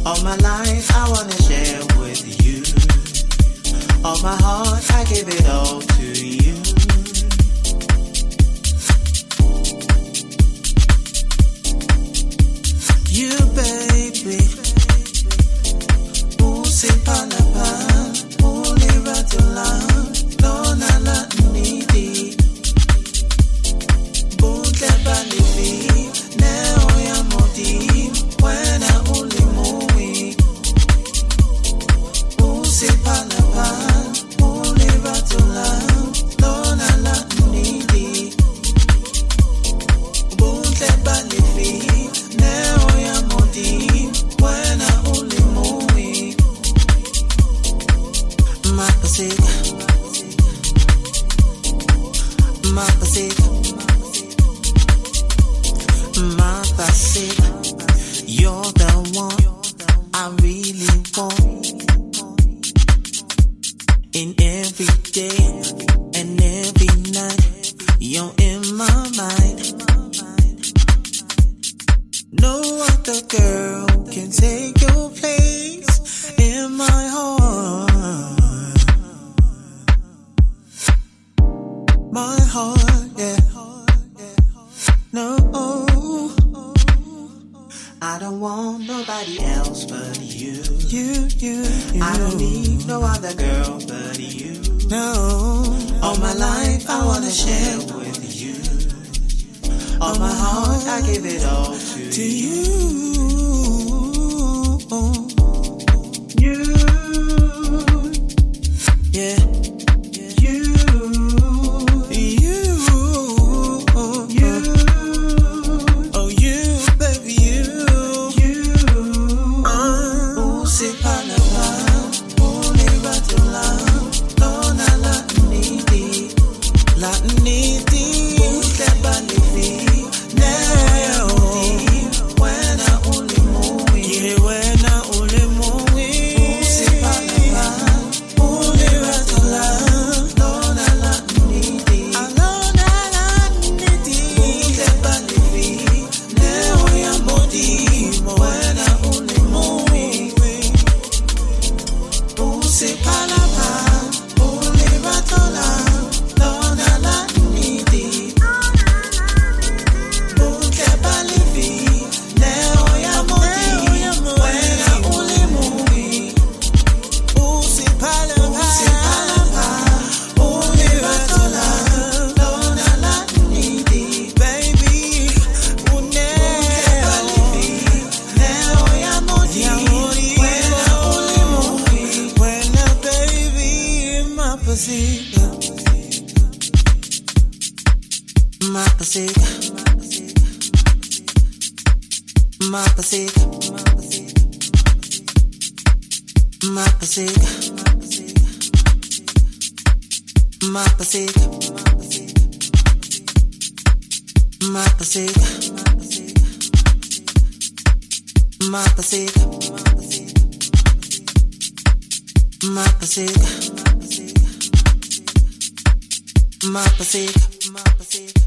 All my life I wanna share with you. All my heart I give it all to you. You baby, usipalapa, uliratula, lona la nidi, bunte balifi, neo ya modi, wena ulimui, usipalapa, uliratula, lona la nidi, bunte balifi. You're the one I really want. In every day and every night, you're in my mind. No other girl can take your place in my heart. My heart, yeah. No, I don't want nobody else but you. You. I don't need no other girl but you. No. All my life I wanna share with you. All my heart I give it all to you. You. Yeah. Mapasig.